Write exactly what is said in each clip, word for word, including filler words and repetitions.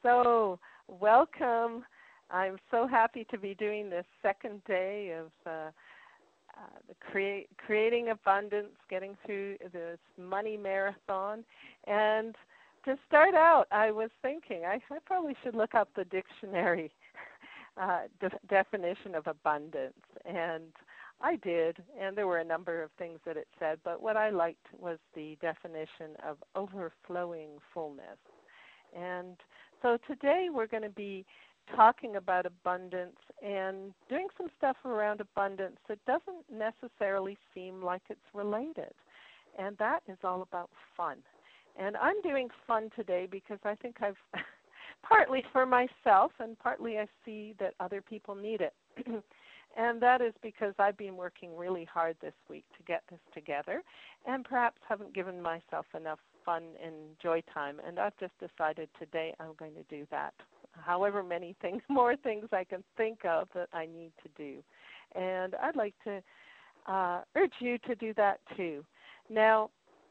So, welcome. I'm so happy to be doing this second day of uh, uh, the create, creating abundance, getting through this money marathon. And to start out, I was thinking I, I probably should look up the dictionary uh, de- definition of abundance. And I did, and there were a number of things that it said, but what I liked was the definition of overflowing fullness. And so today we're going to be talking about abundance and doing some stuff around abundance that doesn't necessarily seem like it's related. And that is all about fun. And I'm doing fun today because I think I've, partly for myself and partly I see that other people need it. And that is because I've been working really hard this week to get this together and perhaps haven't given myself enough fun and joy time. And I've just decided today I'm going to do that. However many things, more things I can think of that I need to do. And I'd like to uh, urge you to do that too. Now,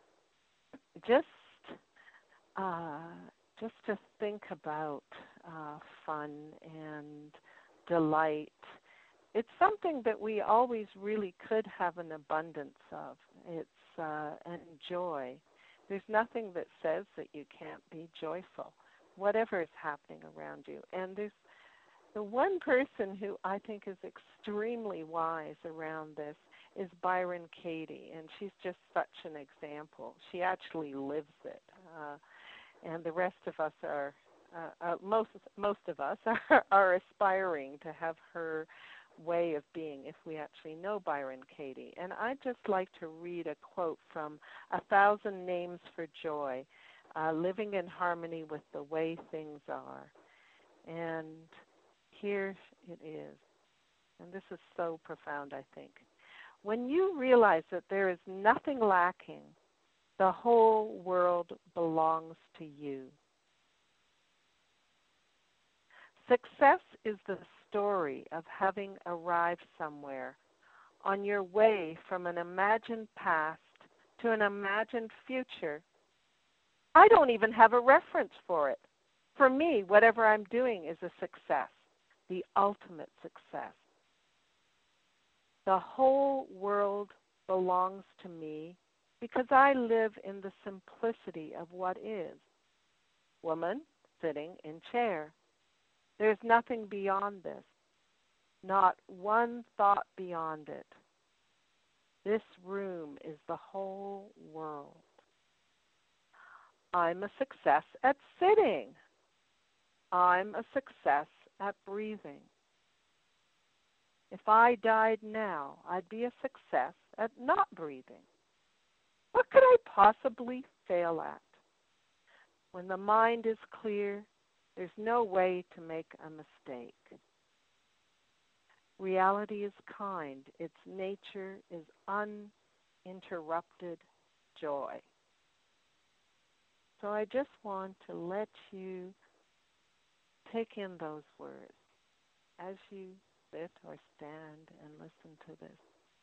just uh, just to think about uh, fun and delight, it's something that we always really could have an abundance of. It's uh, and joy. There's nothing that says that you can't be joyful, whatever is happening around you. And there's the one person who I think is extremely wise around this is Byron Katie, and she's just such an example. She actually lives it, uh, and the rest of us are, uh, uh, most most of us are, are aspiring to have her way of being if we actually know Byron Katie. And I'd just like to read a quote from A Thousand Names for Joy, uh, living in harmony with the way things are. And here it is. And this is so profound, I think. When you realize that there is nothing lacking, the whole world belongs to you. Success is the story of having arrived somewhere on your way from an imagined past to an imagined future. I don't even have a reference for it. For me, whatever I'm doing is a success, the ultimate success. The whole world belongs to me because I live in the simplicity of what is. Woman sitting in chair. There's nothing beyond this, not one thought beyond it. This room is the whole world. I'm a success at sitting. I'm a success at breathing. If I died now, I'd be a success at not breathing. What could I possibly fail at? When the mind is clear, there's no way to make a mistake. Reality is kind. Its nature is uninterrupted joy. So I just want to let you take in those words as you sit or stand and listen to this.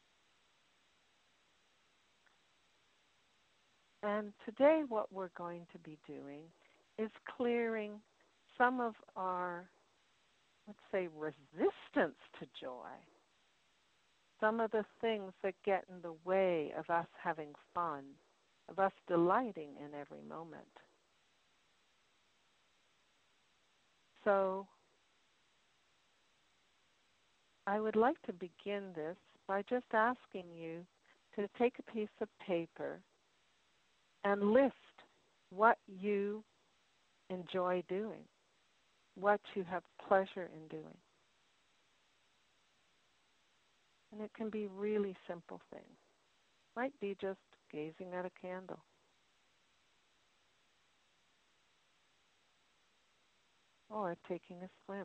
And today what we're going to be doing is clearing some of our, let's say, resistance to joy, some of the things that get in the way of us having fun, of us delighting in every moment. So I would like to begin this by just asking you to take a piece of paper and list what you enjoy doing, what you have pleasure in doing. And it can be really simple things. Might be just gazing at a candle. Or taking a swim.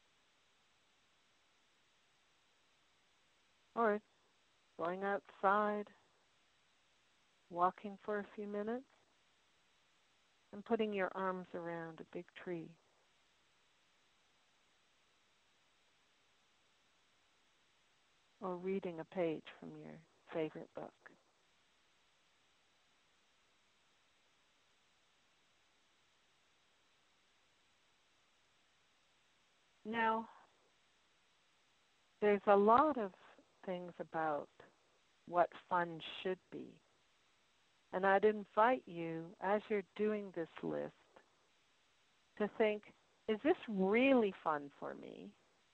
Or going outside, walking for a few minutes, and putting your arms around a big tree. Or reading a page from your favorite book. Now, there's a lot of things about what fun should be. And I'd invite you, as you're doing this list, to think, is this really fun for me?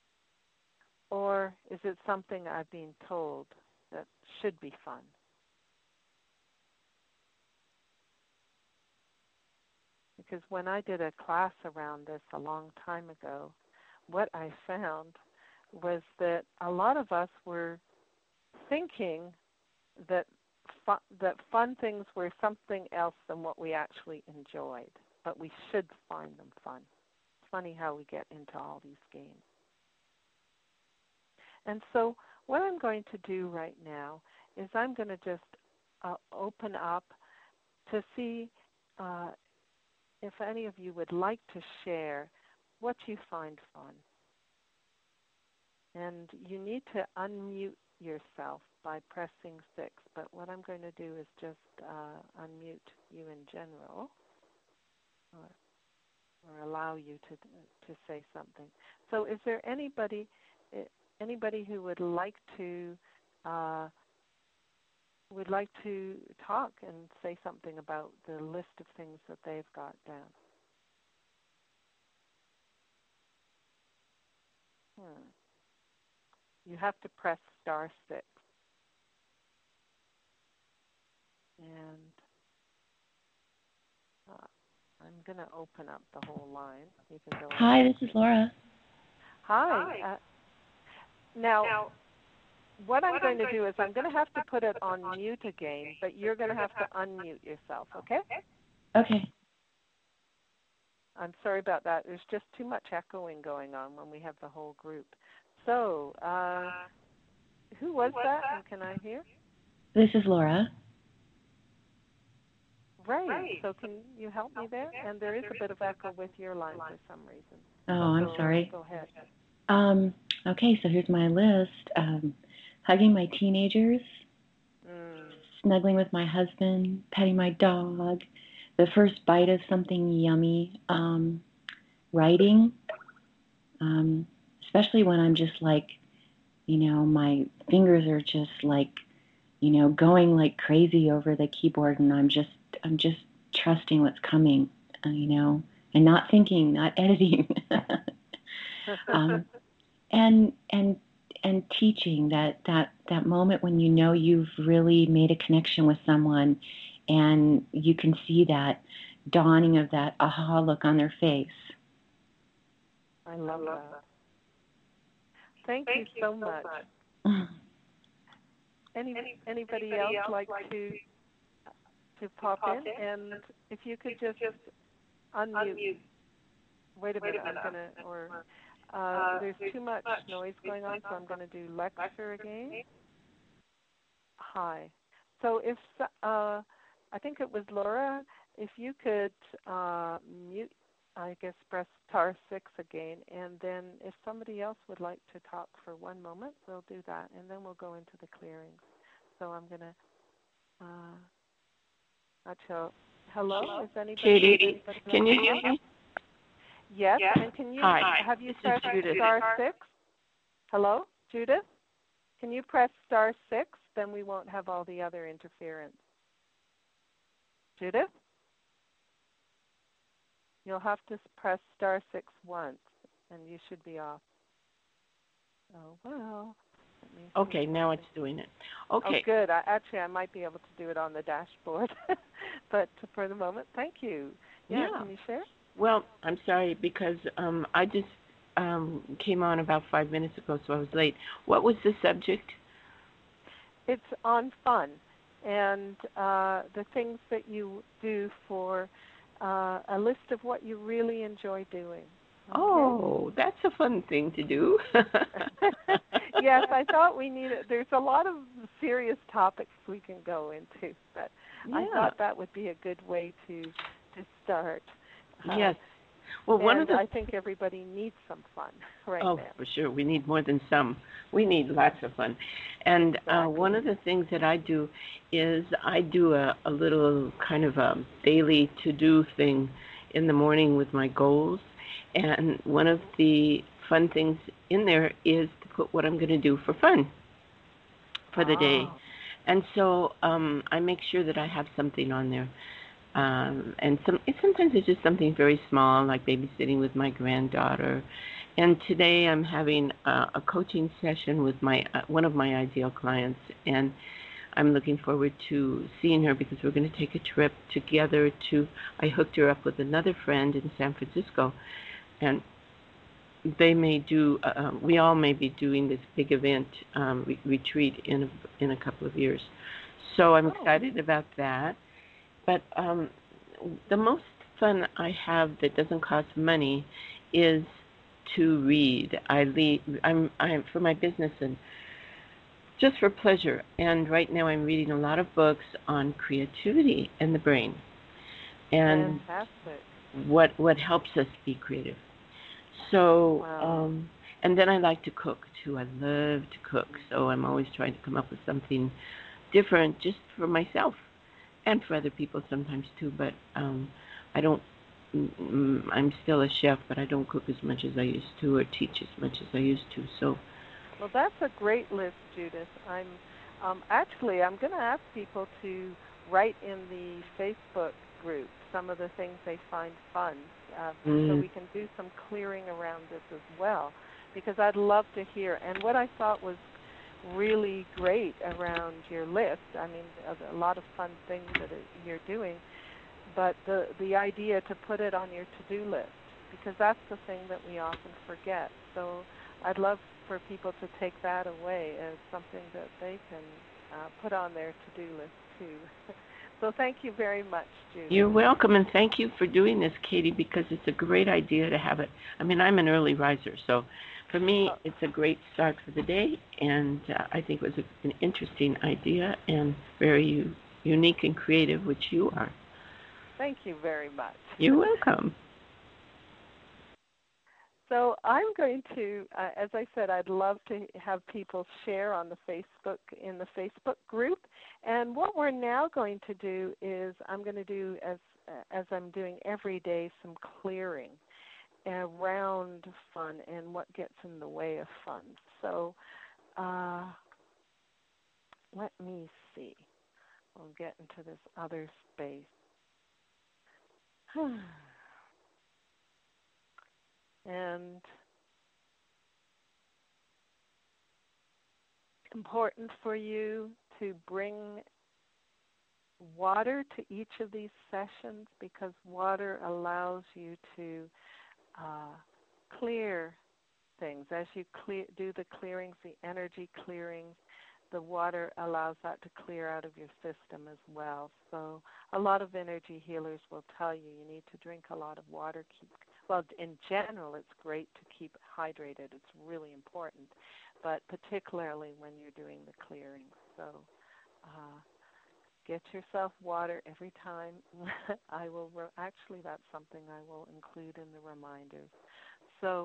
Or is it something I've been told that should be fun? Because when I did a class around this a long time ago, what I found was that a lot of us were thinking that fun, that fun things were something else than what we actually enjoyed, but we should find them fun. It's funny how we get into all these games. And so what I'm going to do right now is I'm going to just uh, open up to see uh, if any of you would like to share what you find fun. And you need to unmute yourself by pressing six, but what I'm going to do is just uh, unmute you in general, or, or allow you to to say something. So is there anybody anybody who would like to uh, would like to talk and say something about the list of things that they've got down? Hmm. You have to press star six. And uh, I'm going to open up the whole line. You can go Hi, ahead. this is Laura. Hi. Hi. Uh, now, Now, what I'm what going I'm to going do to is do I'm is going to I'm have going to to put it put it on on mute mute again, again, but you're but going to you're have going to to have to unmute yourself, unmute okay? yourself, okay? Okay. I'm sorry about that. There's just too much echoing going on when we have the whole group. So, uh, Uh, who was who was that, and that? can I hear? This is Laura. Right. Right. So So can you help me help me there? there. And there And is there a is bit a of bit of echo with echo your with line your for line. some reason. Oh, I'm So sorry. go ahead. Um, okay, so here's my list. Um, hugging my teenagers, Mm. snuggling with my husband, petting my dog, the first bite of something yummy, um, writing, um, especially when I'm just like, you know, my fingers are just like, you know, going like crazy over the keyboard, and I'm just, I'm just trusting what's coming, uh, you know, and not thinking, not editing. um, and and and teaching that that that moment when you know you've really made a connection with someone, and you can see that dawning of that aha look on their face. I I love love that. that. Thank you Thank you so so much. much. Any Any anybody anybody else else like like to to, to to pop pop in? in? And And if you you could could just just unmute. unmute. Wait a Wait minute. a I'm minute. I'm gonna gonna. or uh, Uh, there's there's too too much much noise noise going on, going so on. I'm going So to do lecture lecture again. again. Hi. So if uh, I think it was Laura, if you could uh, mute, I guess press star six again, and then if somebody else would like to talk for one moment, we'll do that, and then we'll go into the clearings. So I'm going to, uh, actually, hello, Hello? is anybody, Katie, anybody can like you to hear talk? me? Yes, Yes. and can you, Hi. have you This is pressed Judith. star six? Hello, Judith? Can you press star six? Then we won't have all the other interference. Judith? You'll have to press star six once, and you should be off. Oh, well. Let me see Okay, now something. it's doing it. Oh, Okay. good. I, actually, I might be able to do it on the dashboard. But for the moment, thank you. Yeah, Yeah. can you share? Well, I'm sorry because um, I just um, came on about five minutes ago, so I was late. What was the subject? It's on fun and uh, the things that you do for uh, a list of what you really enjoy doing. Okay? Oh, that's a fun thing to do. Yes, I thought we needed, there's a lot of serious topics we can go into, but I Yeah. thought that would be a good way to to start. Uh, Yes. Well, one of and the I think everybody needs some fun right Oh, now. for sure. We need more than some. We need lots of fun. And uh, one Exactly. of the things that I do is I do a, a little kind of a daily to-do thing in the morning with my goals. And one of the fun things in there is to put what I'm going to do for fun for the day. Oh. And so um, I make sure that I have something on there. Um, and some sometimes it's just something very small, like babysitting with my granddaughter. And today I'm having a, a coaching session with my uh, one of my ideal clients, and I'm looking forward to seeing her because we're going to take a trip together to. I hooked her up with another friend in San Francisco, and they may do. Uh, um, we all may be doing this big event um, re- retreat in a, in a couple of years. So I'm Oh. excited about that. But um, the most fun I have that doesn't cost money is to read. I lead, I'm, I'm for my business and just for pleasure. And right now I'm reading a lot of books on creativity and the brain and Fantastic. what what helps us be creative. So, Wow. um, and then I like to cook too. I love to cook. So I'm always trying to come up with something different just for myself and for other people sometimes too. But um, I don't. mm, I'm still a chef, but I don't cook as much as I used to, or teach as much as I used to. So, Well, that's a great list, Judith. I'm um, actually I'm going to ask people to write in the Facebook group some of the things they find fun, uh, so mm, we can do some clearing around this as well. Because I'd love to hear. And what I thought was really great around your list, I mean, a, a lot of fun things that it, you're doing, but the the idea to put it on your to-do list, because that's the thing that we often forget. So I'd love for people to take that away as something that they can uh, put on their to-do list too. So thank you very much, Judith. you're welcome, and thank you for doing this, Katie, because it's a great idea to have it. I mean, I'm an early riser, so for me, Oh, it's a great start for the day, and uh, I think it was a, an interesting idea and very u- unique and creative, which you are. thank you very much. You're welcome. So I'm going to, uh, as I said, I'd love to have people share on the Facebook, in the Facebook group. And what we're now going to do is I'm going to do, as as I'm doing every day, some clearing around fun and what gets in the way of fun. So uh, let me see. We'll get into this other space. And important for you to bring water to each of these sessions, because water allows you to uh, clear things. As you clear, do the clearings, the energy clearings, the water allows that to clear out of your system as well. So a lot of energy healers will tell you you need to drink a lot of water. Keep, well, in general, it's great to keep hydrated. It's really important, but particularly when you're doing the clearing. So uh, get yourself water every time. I will, re- actually, that's something I will include in the reminders. So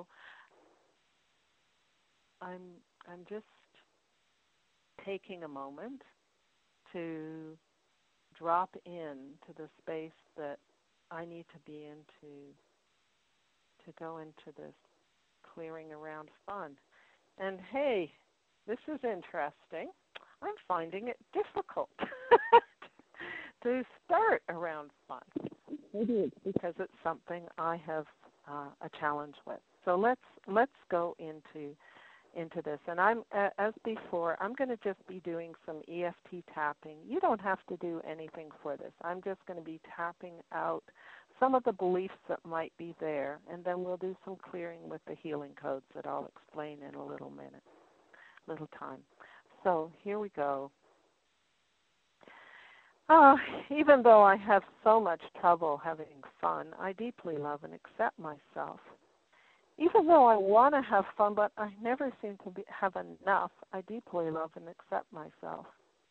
I'm, I'm just taking a moment to drop in to the space that I need to be in to, to go into this clearing around fun. And hey, this is interesting. I'm finding it difficult to start around fun. Maybe it's because it's something I have uh, a challenge with. So let's let's go into into this. And I'm uh, as before, I'm going to just be doing some E F T tapping. You don't have to do anything for this. I'm just going to be tapping out some of the beliefs that might be there, and then we'll do some clearing with the healing codes that I'll explain in a little minute, little time. So here we go. Oh, even though I have so much trouble having fun, I deeply love and accept myself. Even though I want to have fun, but I never seem to be, have enough, I deeply love and accept myself.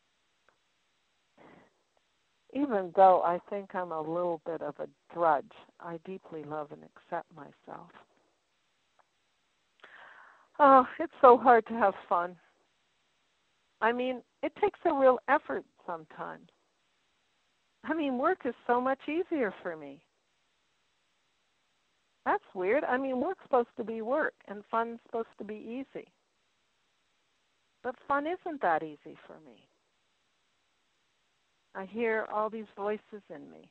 Even though I think I'm a little bit of a drudge, I deeply love and accept myself. Oh, it's so hard to have fun. I mean, it takes a real effort sometimes. I mean, work is so much easier for me. That's weird. I mean, work's supposed to be work, and fun's supposed to be easy. But fun isn't that easy for me. I hear all these voices in me.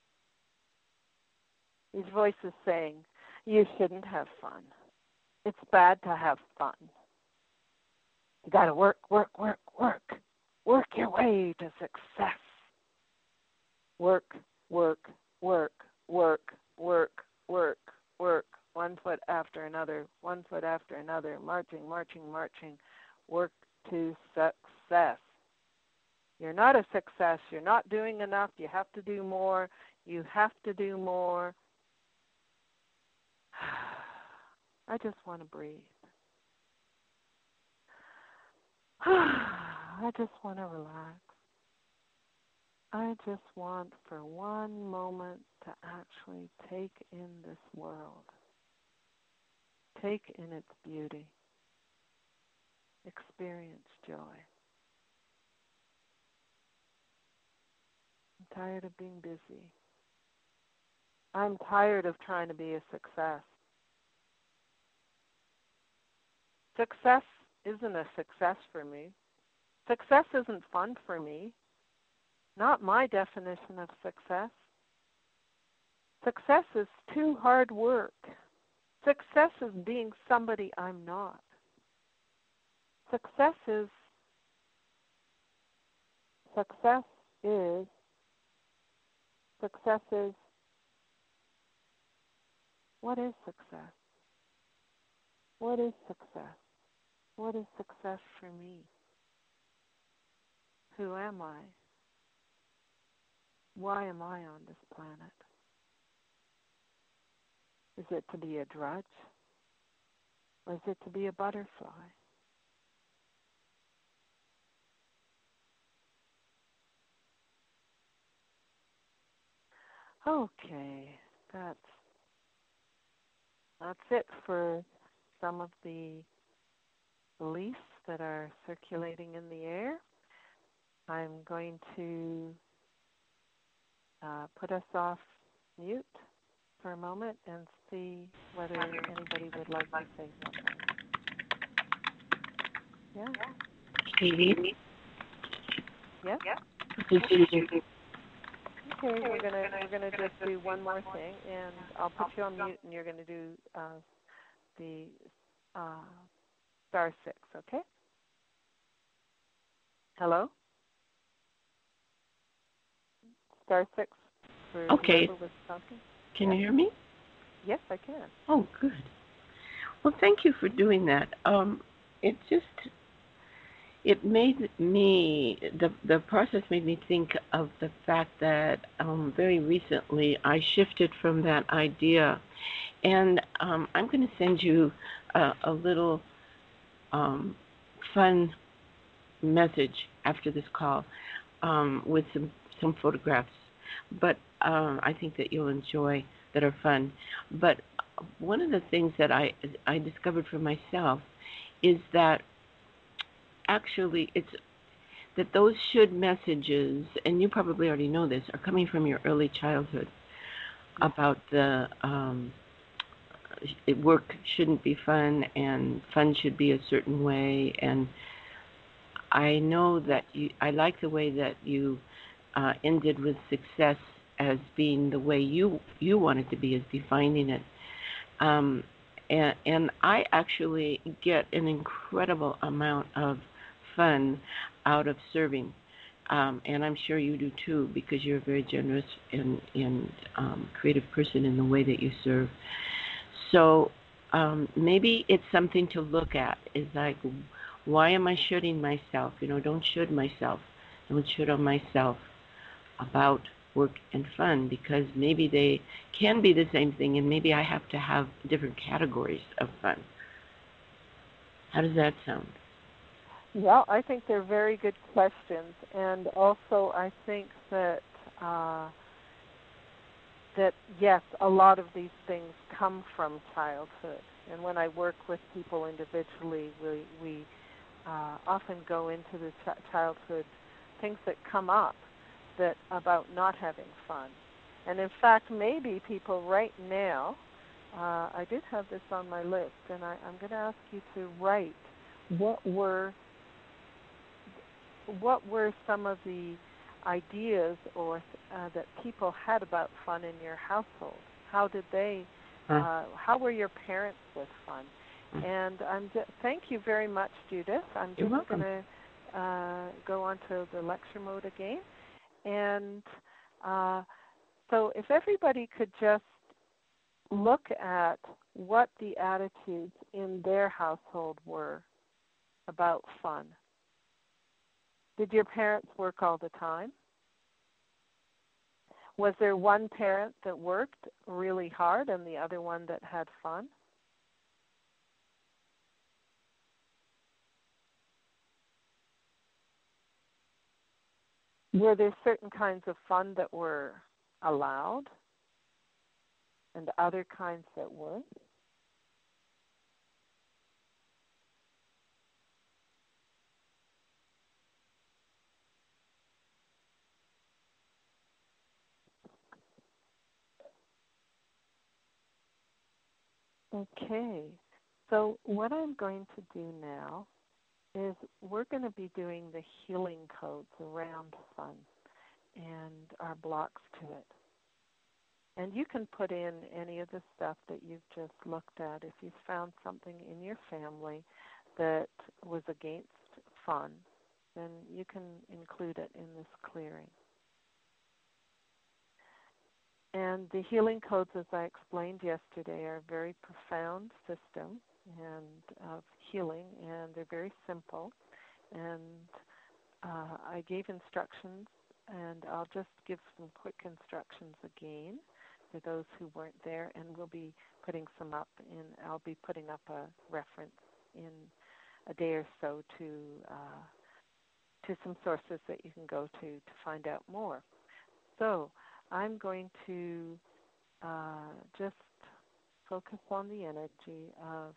These voices saying, you shouldn't have fun. It's bad to have fun. You got to work, work, work, work. Work your way to success. Work, work, work, work, work, work, work. One foot after another, one foot after another, marching, marching, marching. Work to success. You're not a success. You're not doing enough. You have to do more. You have to do more. I just want to breathe. I just want to relax. I just want for one moment to actually take in this world, take in its beauty, experience joy. I'm tired of being busy. I'm tired of trying to be a success. Success isn't a success for me. Success isn't fun for me. Not my definition of success. Success is too hard work. Success is being somebody I'm not. Success is, success is, success is, what is success? What is success? What is success for me? Who am I? Why am I on this planet? Is it to be a drudge? Or is it to be a butterfly? Okay, that's that's it for some of the beliefs that are circulating in the air. I'm going to uh, put us off mute for a moment and see whether anybody would like to say something. Yeah? Katie? Yes? This is Susan. Okay, we're gonna we're gonna just do one more thing, and I'll put you on mute, and you're gonna do uh, the uh, star six. Okay? Hello? Star six for Okay. whoever was talking. Can you hear me? Yes, I can. Oh, good. Well, thank you for doing that. Um, it just, it made me, the, the process made me think of the fact that um, very recently I shifted from that idea. And um, I'm going to send you a, a little um, fun message after this call um, with some, some photographs. But um, I think that you'll enjoy, that are fun. But one of the things that I I discovered for myself is that actually it's that those should messages, and you probably already know this, are coming from your early childhood about the um, work shouldn't be fun and fun should be a certain way. And I know that you, I like the way that you uh, ended with success as being the way you you want it to be, as defining it. Um, and, and I actually get an incredible amount of fun out of serving. Um, and I'm sure you do too, because you're a very generous and, and um, creative person in the way that you serve. So um, maybe it's something to look at. Is like, why am I shooting myself? You know, don't should myself. Don't should on myself about work and fun, because maybe they can be the same thing, and maybe I have to have different categories of fun. How does that sound? Yeah, I think they're very good questions, and also I think that uh, that yes, a lot of these things come from childhood. And when I work with people individually, we we uh, often go into the ch- childhood things that come up that about not having fun. And in fact, maybe people right now uh, I did have this on my list, and I, I'm going to ask you to write what were what were some of the ideas or uh, that people had about fun in your household? How did they? Huh? Uh, how were your parents with fun? And I'm just, thank you very much, Judith. I'm You're just welcome. going to uh, go on to the lecture mode again. And uh, so if everybody could just look at what the attitudes in their household were about fun. Did your parents work all the time? Was there one parent that worked really hard and the other one that had fun? Were there certain kinds of fun that were allowed and other kinds that weren't? Okay, so what I'm going to do now is we're going to be doing the healing codes around fun and our blocks to it. And you can put in any of the stuff that you've just looked at. If you've found something in your family that was against fun, then you can include it in this clearing. And the healing codes, as I explained yesterday, are a very profound system and of healing, and they're very simple. And uh, I gave instructions, and I'll just give some quick instructions again for those who weren't there, and we'll be putting some up in, I'll be putting up a reference in a day or so to uh, to some sources that you can go to to find out more. So I'm going to uh, just focus on the energy of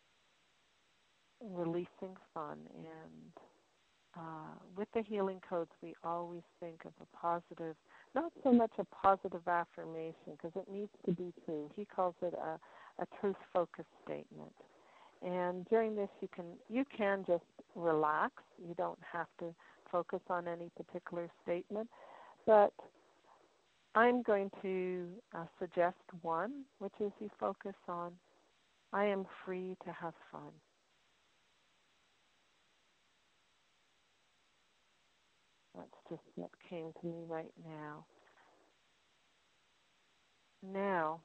releasing fun. And uh, with the healing codes, we always think of a positive, not so much a positive affirmation because it needs to be true. He calls it a, a truth-focused statement. And during this, you can you can just relax. You don't have to focus on any particular statement. But I'm going to uh, suggest one, which is you focus on, I am free to have fun. That's just what came to me right now. Now,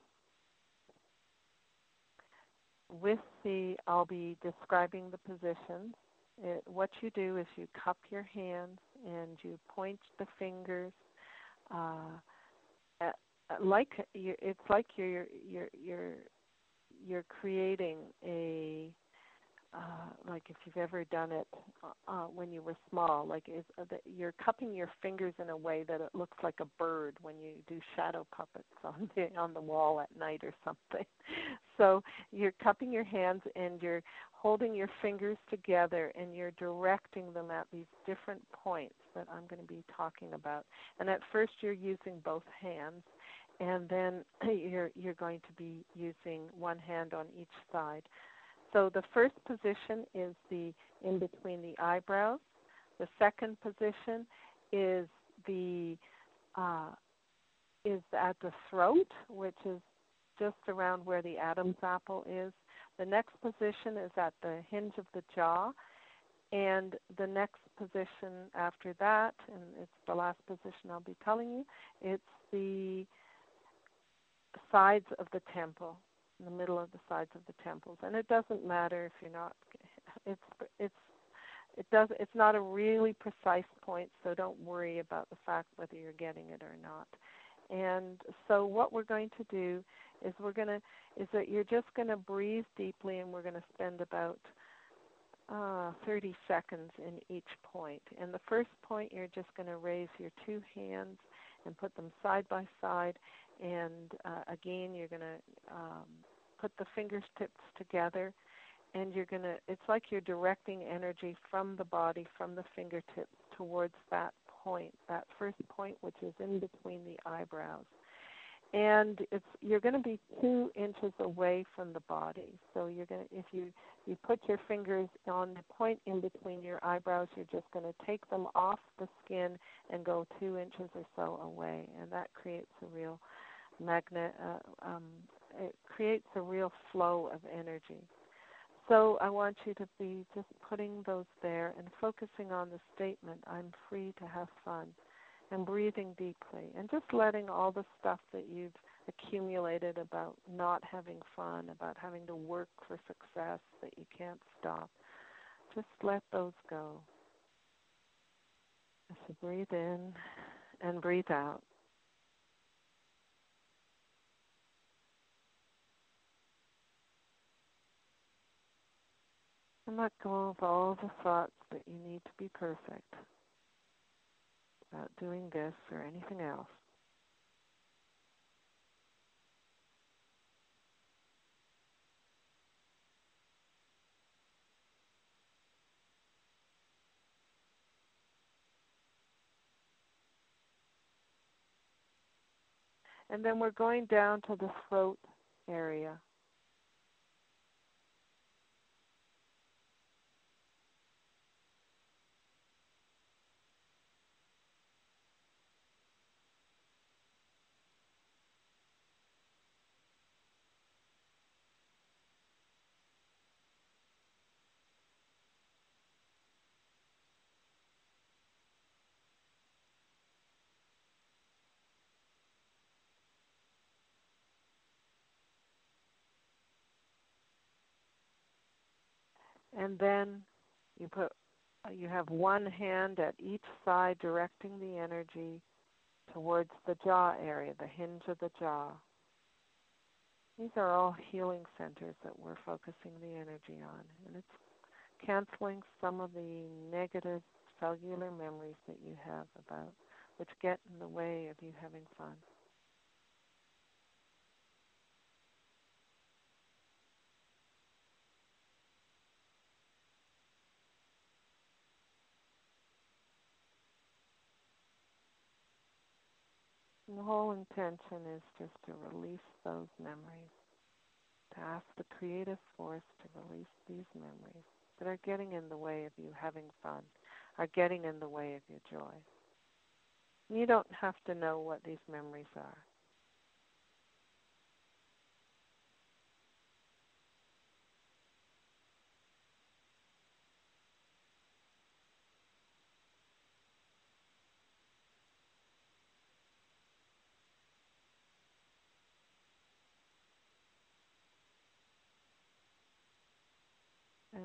with the, I'll be describing the positions. It, what you do is you cup your hands and you point the fingers. Uh, at, like you, it's like you're you're you're you're creating a uh, like if you've ever done it uh, when you were small, like is, uh, the, you're cupping your fingers in a way that it looks like a bird when you do shadow puppets on the on the wall at night or something. So you're cupping your hands and you're holding your fingers together and you're directing them at these different points that I'm going to be talking about. And at first you're using both hands, and then you're you're going to be using one hand on each side. So the first position is the in between the eyebrows. The second position is the uh, is at the throat, which is just around where the Adam's apple is. The next position is at the hinge of the jaw, and the next position after that, and it's the last position I'll be telling you, it's the sides of the temple, in the middle of the sides of the temples. And it doesn't matter if you're not, it's it's it does it's not a really precise point, so don't worry about the fact whether you're getting it or not. And so what we're going to do is we're going to is that you're just going to breathe deeply, and we're going to spend about uh, thirty seconds in each point. And the first point, you're just going to raise your two hands and put them side by side. And uh, again, you're going to um, put the fingertips together, and you're going to, it's like you're directing energy from the body, from the fingertips towards that point, that first point, which is in between the eyebrows. and it's you're going to be two inches away from the body. So you're going to, if you you put your fingers on the point in between your eyebrows, you're just going to take them off the skin and go two inches or so away, and that creates a real magnet. Uh, um, it creates a real flow of energy. So I want you to be just putting those there and focusing on the statement, I'm free to have fun, and breathing deeply, and just letting all the stuff that you've accumulated about not having fun, about having to work for success, that you can't stop, just let those go. So breathe in and breathe out. And let go of all the thoughts that you need to be perfect about doing this or anything else. And then we're going down to the throat area. And then you put you have one hand at each side directing the energy towards the jaw area, the hinge of the jaw. These are all healing centers that we're focusing the energy on. And it's canceling some of the negative cellular memories that you have about which get in the way of you having fun. And the whole intention is just to release those memories, to ask the creative force to release these memories that are getting in the way of you having fun, are getting in the way of your joy. And you don't have to know what these memories are. And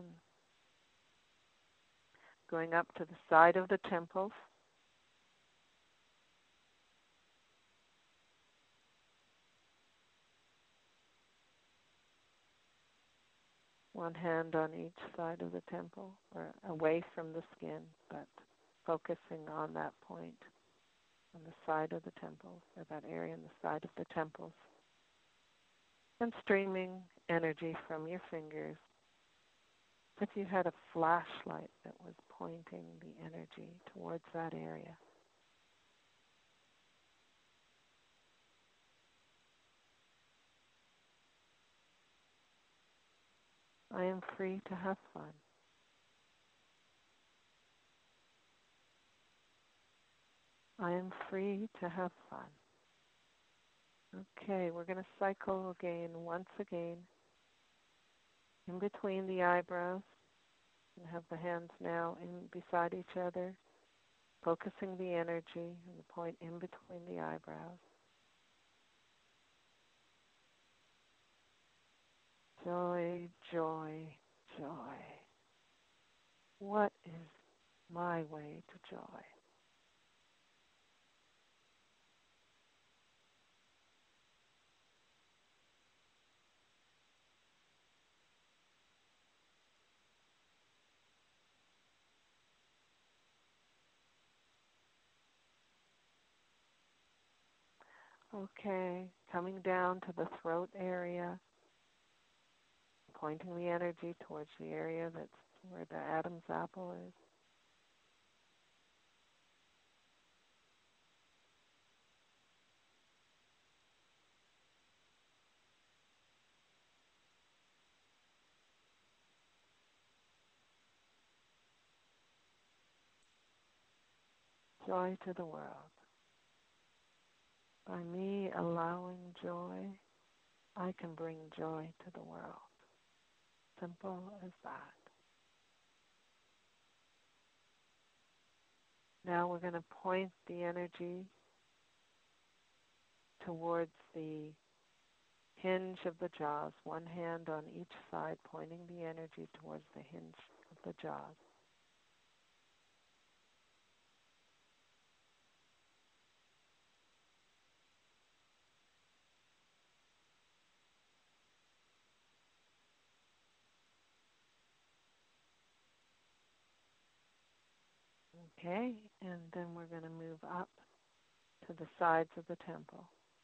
going up to the side of the temples. One hand on each side of the temple, or away from the skin, but focusing on that point on the side of the temples, or that area on the side of the temples. And streaming energy from your fingers. If you had a flashlight that was pointing the energy towards that area. I am free to have fun. I am free to have fun. Okay, we're going to cycle again, once again, in between the eyebrows, and have the hands now in beside each other, focusing the energy and the point in between the eyebrows. Joy, joy, joy. What is my way to joy? Okay, coming down to the throat area, pointing the energy towards the area that's where the Adam's apple is. joy to the world. By me allowing joy, I can bring joy to the world. Simple as that. Now we're going to point the energy towards the hinge of the jaws, one hand on each side, pointing the energy towards the hinge of the jaws. Okay, and then we're going to move up to the sides of the temple.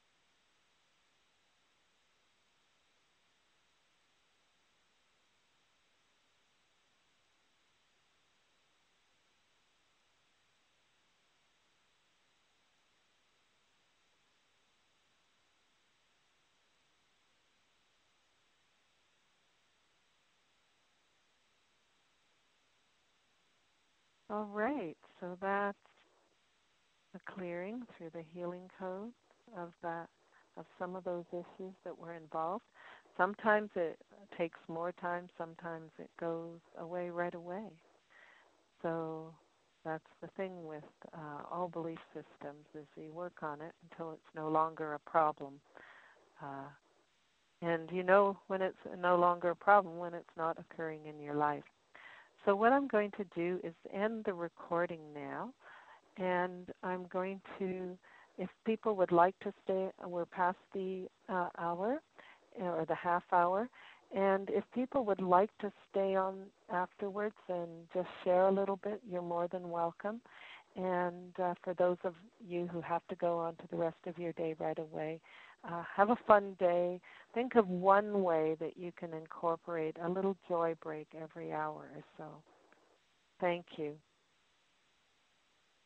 All right, so that's a clearing through the healing code of that, of some of those issues that were involved. Sometimes it takes more time, sometimes it goes away right away. So that's the thing with uh, all belief systems, is you work on it until it's no longer a problem. Uh, and you know when it's no longer a problem, when it's not occurring in your life. So what I'm going to do is end the recording now, and I'm going to, if people would like to stay, we're past the uh, hour, or the half hour, and if people would like to stay on afterwards and just share a little bit, you're more than welcome. And uh, for those of you who have to go on to the rest of your day right away, uh, have a fun day. Think of one way that you can incorporate a little joy break every hour or so. Thank you.